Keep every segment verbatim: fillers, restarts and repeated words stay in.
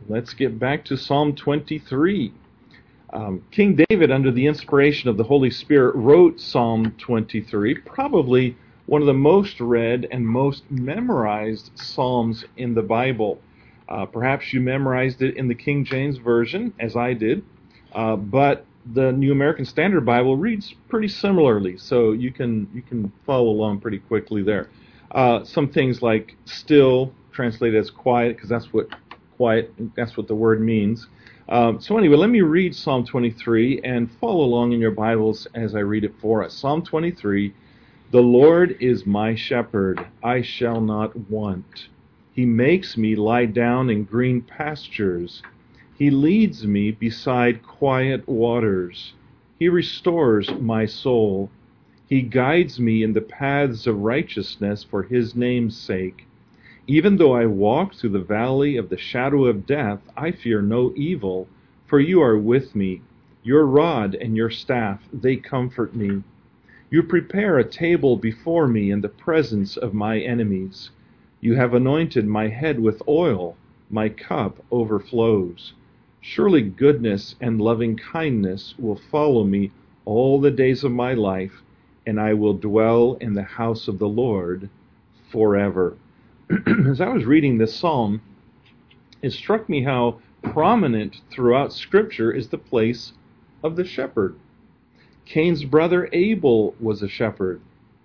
Let's get back to Psalm twenty-three. Um, King David, under the inspiration of the Holy Spirit, wrote Psalm twenty-three, probably one of the most read and most memorized psalms in the Bible. Uh, perhaps you memorized it in the King James Version, as I did, uh, but the New American Standard Bible reads pretty similarly, so you can you can follow along pretty quickly there. Uh, some things like still, translated as quiet, because that's what quiet, that's what the word means. Um, so anyway, let me read Psalm twenty-three and follow along in your Bibles as I read it for us. Psalm twenty-three, the Lord is my shepherd, I shall not want. He makes me lie down in green pastures. He leads me beside quiet waters. He restores my soul. He guides me in the paths of righteousness for his name's sake. Even though I walk through the valley of the shadow of death, I fear no evil, for you are with me. Your rod and your staff, they comfort me. You prepare a table before me in the presence of my enemies. You have anointed my head with oil. My cup overflows. Surely goodness and loving kindness will follow me all the days of my life, and I will dwell in the house of the Lord forever. As I was reading this psalm, it struck me how prominent throughout Scripture is the place of the shepherd. Cain's brother Abel was a shepherd.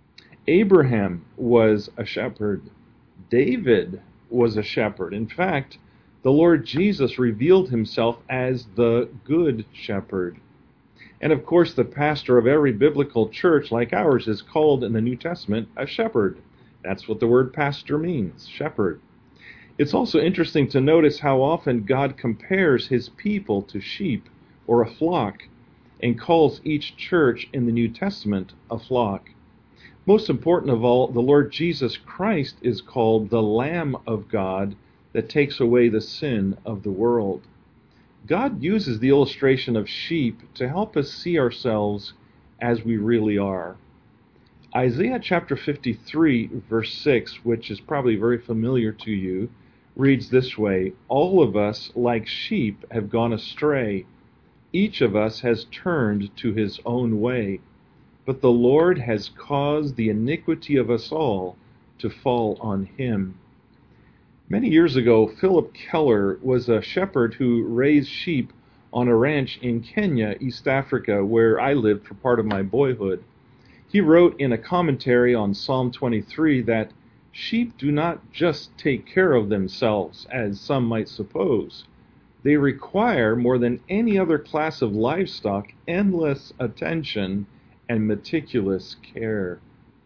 Abraham was a shepherd. David was a shepherd. In fact, the Lord Jesus revealed himself as the good shepherd. And of course, the pastor of every biblical church like ours is called in the New Testament a shepherd. That's what the word pastor means, shepherd. It's also interesting to notice how often God compares his people to sheep or a flock and calls each church in the New Testament a flock. Most important of all, the Lord Jesus Christ is called the Lamb of God that takes away the sin of the world. God uses the illustration of sheep to help us see ourselves as we really are. Isaiah chapter fifty-three, verse six, which is probably very familiar to you, reads this way, all of us, like sheep, have gone astray. Each of us has turned to his own way. But the Lord has caused the iniquity of us all to fall on him. Many years ago, Philip Keller was a shepherd who raised sheep on a ranch in Kenya, East Africa, where I lived for part of my boyhood. He wrote in a commentary on Psalm twenty-three that sheep do not just take care of themselves, as some might suppose. They require, more than any other class of livestock, endless attention and meticulous care.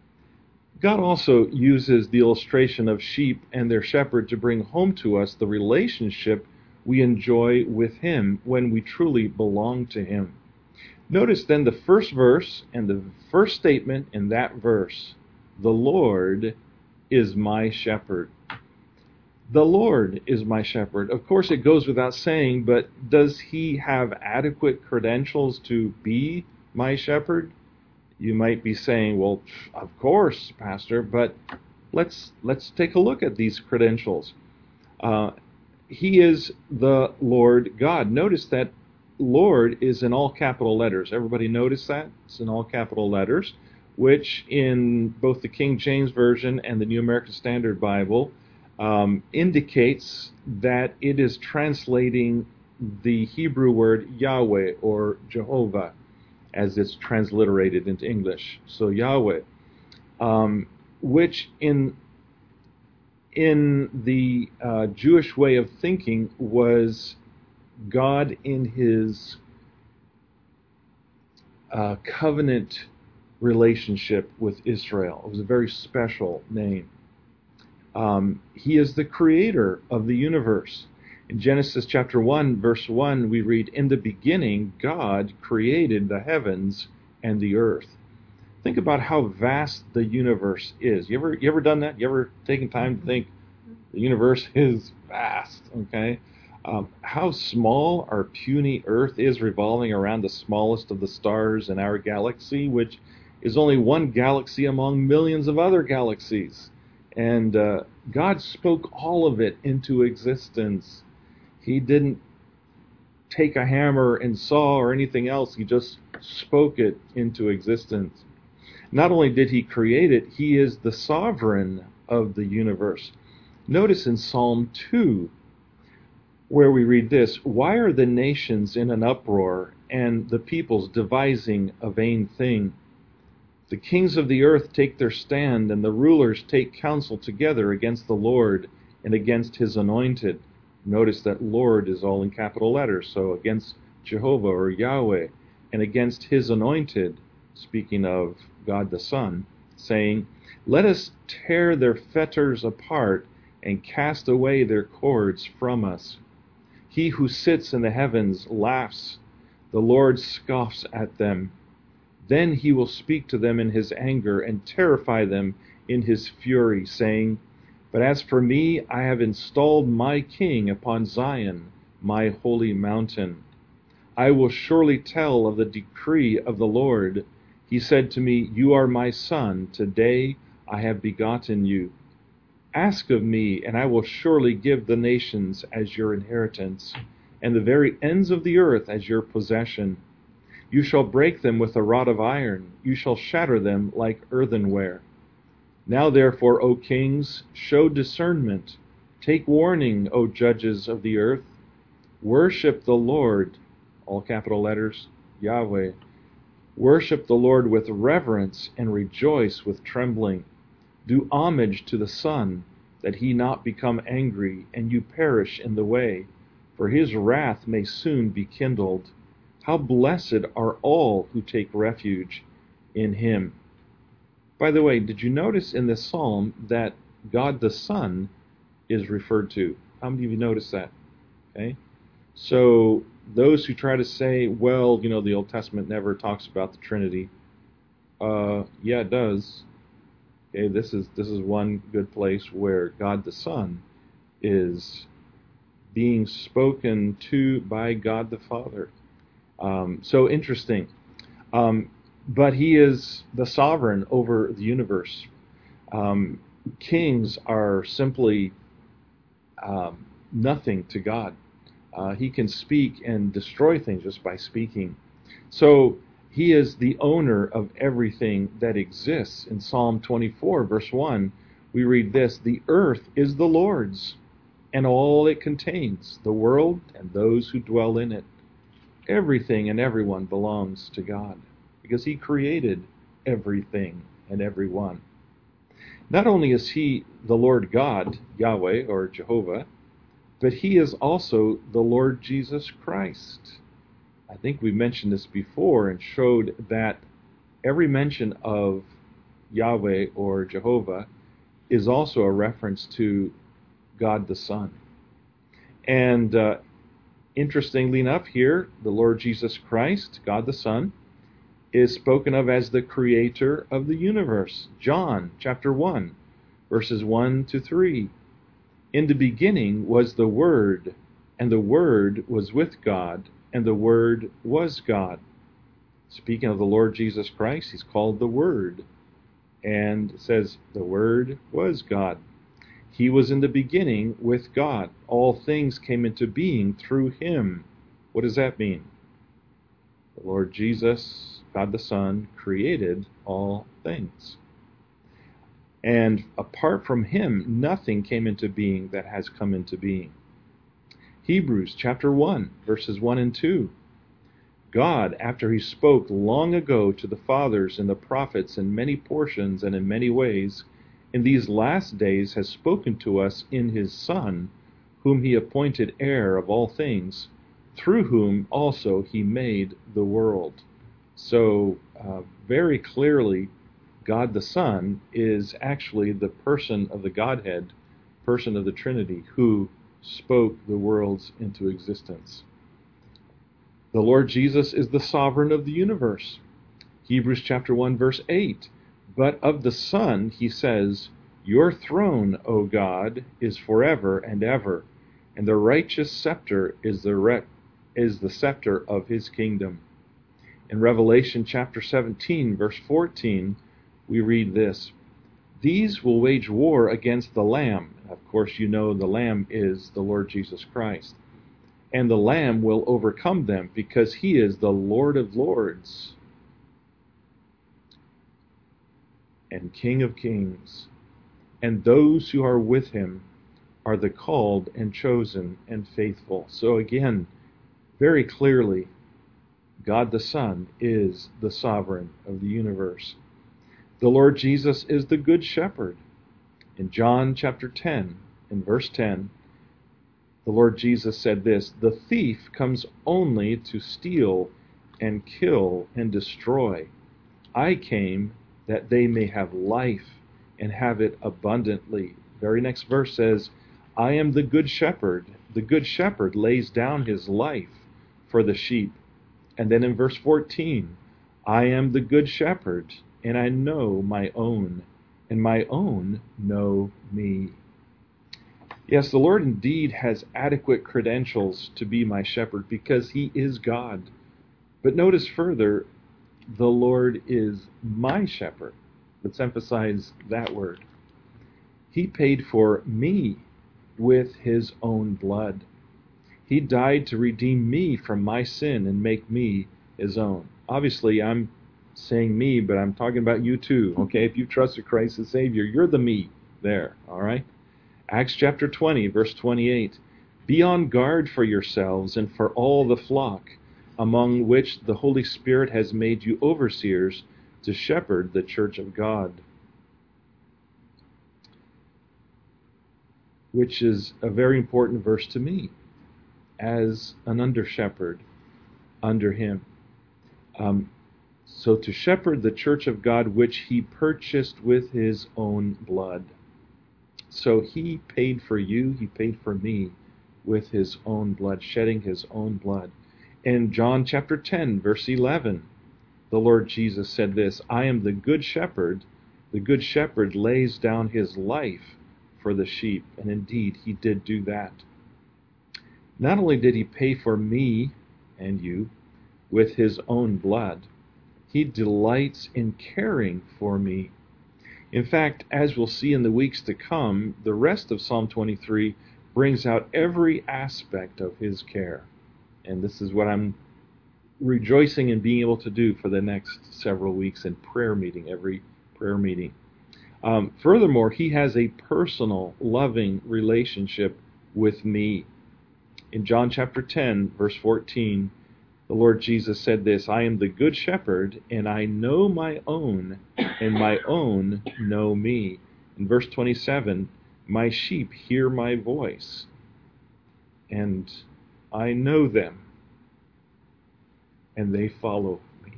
God also uses the illustration of sheep and their shepherd to bring home to us the relationship we enjoy with him when we truly belong to him. Notice then the first verse and the first statement in that verse. The Lord is my shepherd. The Lord is my shepherd. Of course, it goes without saying, but does he have adequate credentials to be my shepherd? You might be saying, well, of course, Pastor, but let's let's take a look at these credentials. Uh, he is the Lord God. Notice that Lord is in all capital letters. Everybody notice that? It's in all capital letters, which in both the King James Version and the New American Standard Bible um, indicates that it is translating the Hebrew word Yahweh or Jehovah as it's transliterated into English. So Yahweh, um, which in in the uh, Jewish way of thinking was God in his uh, covenant relationship with Israel. It was a very special name. Um, he is the creator of the universe. In Genesis chapter one, verse one, we read, in the beginning, God created the heavens and the earth. Think about how vast the universe is. You ever, you ever done that? You ever taken time to think the universe is vast, okay? Um, how small our puny Earth is revolving around the smallest of the stars in our galaxy, which is only one galaxy among millions of other galaxies. And uh, God spoke all of it into existence. He didn't take a hammer and saw or anything else. He just spoke it into existence. Not only did he create it, he is the sovereign of the universe. Notice in Psalm two, where we read this, "Why are the nations in an uproar, and the peoples devising a vain thing? The kings of the earth take their stand, and the rulers take counsel together against the Lord and against his anointed." Notice that Lord is all in capital letters, so against Jehovah or Yahweh, and against his anointed, speaking of God the Son, saying, "Let us tear their fetters apart and cast away their cords from us." He who sits in the heavens laughs. The Lord scoffs at them. Then he will speak to them in his anger and terrify them in his fury, saying, "But as for me, I have installed my king upon Zion, my holy mountain. I will surely tell of the decree of the Lord. He said to me, 'You are my son. Today I have begotten you.' Ask of me, and I will surely give the nations as your inheritance, and the very ends of the earth as your possession. You shall break them with a rod of iron. You shall shatter them like earthenware. Now therefore, O kings, show discernment. Take warning, O judges of the earth. Worship the Lord," all capital letters, Yahweh. "Worship the Lord with reverence and rejoice with trembling. Do homage to the Son, that he not become angry, and you perish in the way, for his wrath may soon be kindled. How blessed are all who take refuge in him." By the way, did you notice in this psalm that God the Son is referred to? How many of you noticed that? Okay, so those who try to say, well, you know, the Old Testament never talks about the Trinity, uh, yeah, it does. Okay, this is this is one good place where God the Son is being spoken to by God the Father. Um, so interesting. Um, but he is the sovereign over the universe. Um, kings are simply um, nothing to God. Uh, he can speak and destroy things just by speaking. So he is the owner of everything that exists. In Psalm twenty-four, verse one, we read this, "The earth is the Lord's, and all it contains, the world and those who dwell in it." Everything and everyone belongs to God, because he created everything and everyone. Not only is he the Lord God, Yahweh or Jehovah, but he is also the Lord Jesus Christ. I think we mentioned this before and showed that every mention of Yahweh or Jehovah is also a reference to God the Son. And uh, interestingly enough, here, the Lord Jesus Christ, God the Son, is spoken of as the creator of the universe. John chapter one, verses one to three. "In the beginning was the Word, and the Word was with God, and the Word was God." Speaking of the Lord Jesus Christ, he's called the Word, and it says the Word was God. "He was in the beginning with God. All things came into being through him." What does that mean? The Lord Jesus, God the Son, created all things. And apart from him, nothing came into being that has come into being. Hebrews chapter one, verses one and two. "God, after he spoke long ago to the fathers and the prophets in many portions and in many ways, in these last days has spoken to us in his Son, whom he appointed heir of all things, through whom also he made the world." So uh, very clearly, God the Son is actually the person of the Godhead, person of the Trinity, who spoke the worlds into existence. The Lord Jesus is the sovereign of the universe. Hebrews chapter one, verse eight. "But of the Son he says, 'Your throne, O God, is forever and ever, and the righteous scepter is the, re- is the scepter of his kingdom.'" In Revelation chapter seventeen, verse fourteen, we read this, "These will wage war against the Lamb." Of course, you know the Lamb is the Lord Jesus Christ. and the Lamb will overcome them, because he is the Lord of lords and King of kings. And those who are with him are the called and chosen and faithful. So again, very clearly, God the Son is the sovereign of the universe. The Lord Jesus is the Good Shepherd. In John chapter ten, in verse ten, the Lord Jesus said this, "The thief comes only to steal and kill and destroy. I came that they may have life and have it abundantly." Very next verse says, "I am the good shepherd. The good shepherd lays down his life for the sheep." And then in verse fourteen, "I am the good shepherd, and I know my own, and my own know me." Yes, the Lord indeed has adequate credentials to be my shepherd because he is God. But notice further, the Lord is my shepherd. Let's emphasize that word. He paid for me with his own blood. He died to redeem me from my sin and make me his own. Obviously, I'm saying me, but I'm talking about you too, okay? If you trusted Christ as Savior, you're the me there, all right? Acts chapter twenty, verse twenty-eight. "Be on guard for yourselves and for all the flock, among which the Holy Spirit has made you overseers to shepherd the church of God." Which is a very important verse to me as an under-shepherd under him. Um, so to shepherd the church of God, which he purchased with his own blood. So he paid for you, he paid for me with his own blood, shedding his own blood. In John chapter ten, verse eleven, the Lord Jesus said this, "I am the good shepherd. The good shepherd lays down his life for the sheep." And indeed, he did do that. Not only did he pay for me and you with his own blood, he delights in caring for me. In fact, as we'll see in the weeks to come, the rest of Psalm twenty-three brings out every aspect of his care. And this is what I'm rejoicing in being able to do for the next several weeks in prayer meeting, every prayer meeting. Um, furthermore, he has a personal, loving relationship with me. In John chapter ten, verse fourteen, the Lord Jesus said this, "I am the good shepherd, and I know my own, and my own know me." In verse twenty-seven, "My sheep hear my voice, and I know them, and they follow me."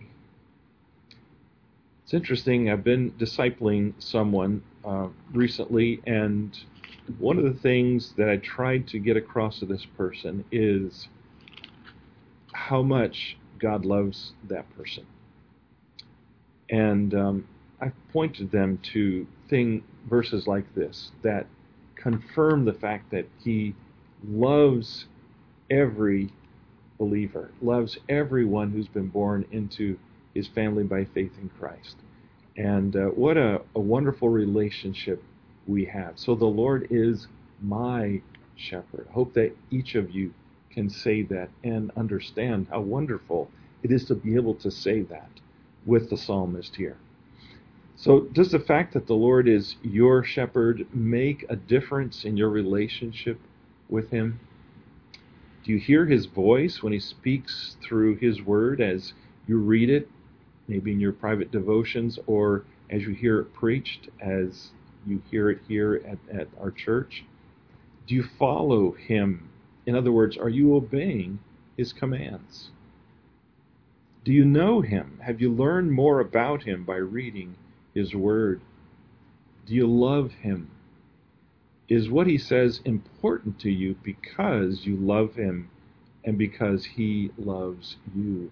It's interesting, I've been discipling someone uh, recently, and one of the things that I tried to get across to this person is how much God loves that person. And um, I pointed them to thing verses like this that confirm the fact that he loves every believer, loves everyone who's been born into his family by faith in Christ. And uh, what a, a wonderful relationship we have. So the Lord is my shepherd. I hope that each of you can say that and understand how wonderful it is to be able to say that with the psalmist here. So does the fact that the Lord is your shepherd make a difference in your relationship with him? Do you hear his voice when he speaks through his word as you read it, maybe in your private devotions, or as you hear it preached, as you hear it here at, at our church? Do you follow him? In other words, are you obeying his commands? Do you know him? Have you learned more about him by reading his word? Do you love him? Is what he says important to you because you love him and because he loves you?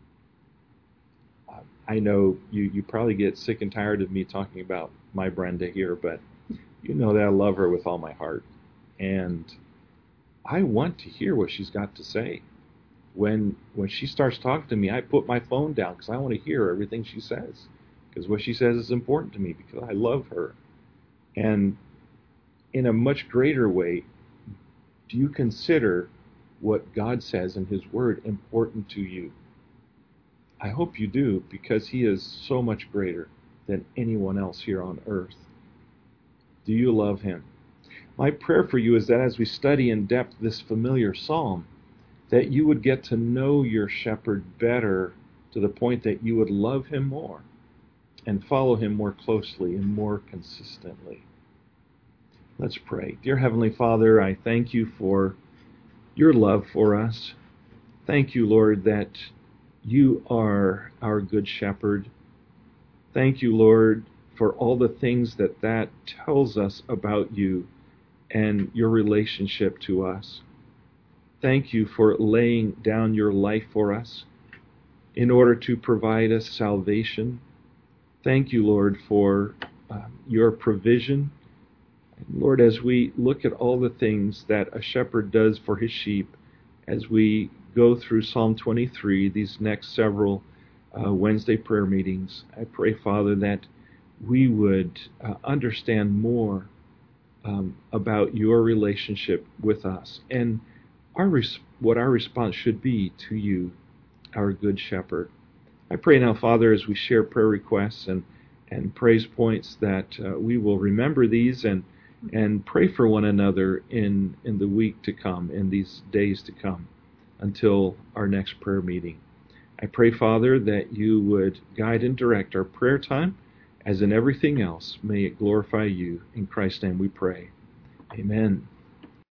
I know you, you probably get sick and tired of me talking about my Brenda here, but you know that I love her with all my heart. And I want to hear what she's got to say. When when she starts talking to me, I put my phone down because I want to hear everything she says. Because what she says is important to me because I love her. And in a much greater way, do you consider what God says in His Word important to you? I hope you do, because He is so much greater than anyone else here on earth. Do you love Him? My prayer for you is that as we study in depth this familiar psalm, that you would get to know your shepherd better to the point that you would love Him more and follow Him more closely and more consistently. Let's pray. Dear Heavenly Father, I thank you for your love for us. Thank you, Lord, that you are our good shepherd. Thank you, Lord, for all the things that that tells us about you and your relationship to us. Thank you for laying down your life for us in order to provide us salvation. Thank you, Lord, for uh, your provision. And Lord, as we look at all the things that a shepherd does for his sheep, as we go through Psalm twenty-three, these next several uh, Wednesday prayer meetings, I pray, Father, that we would uh, understand more um, about your relationship with us and our res- what our response should be to you, our good shepherd. I pray now, Father, as we share prayer requests and, and praise points, that uh, we will remember these and and pray for one another in, in the week to come, in these days to come, until our next prayer meeting. I pray, Father, that you would guide and direct our prayer time, as in everything else. May it glorify you. In Christ's name we pray. Amen.